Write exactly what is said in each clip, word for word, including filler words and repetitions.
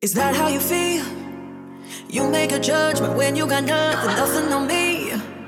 Is that how you feel? You make a judgment when you got nothing, nothing on me.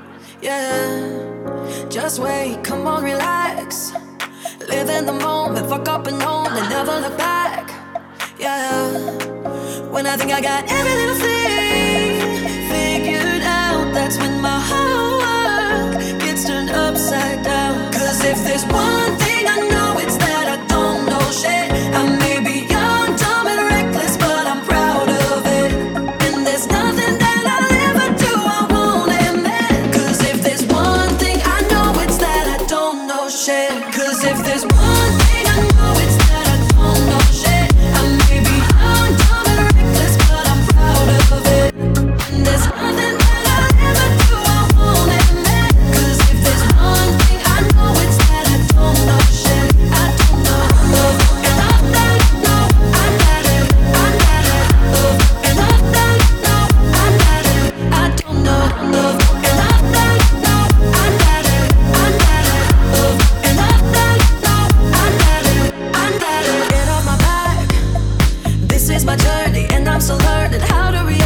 Yeah, just wait, come on, relax. Live in the moment, fuck up and own and never look back. Yeah, when I think I got every little thing figured out, that's when my whole world gets turned upside down. Cause if there's one thing I know, it's that I don't know shit. I may be young, dumb and reckless, but I'm proud of it. And there's nothing that I'll ever do I won't admit. Cause if there's one thing I know, it's that I don't know shit. Cause if there's one thing I know, it's that I don't know shit. I may be young, dumb and reckless, but I'm proud of it. And there's nothing that I'll ever do I won't admit. Cause if there's one thing I know, it's that I don't know shit. I don't know love, and I don't know I got it, I got it. Love, and I don't know I got it, I don't know love, and I don't know I got it, I got it. Love, and I don't know I got it, I got it. Get off my back. This is my journey, and I'm still learning how to react.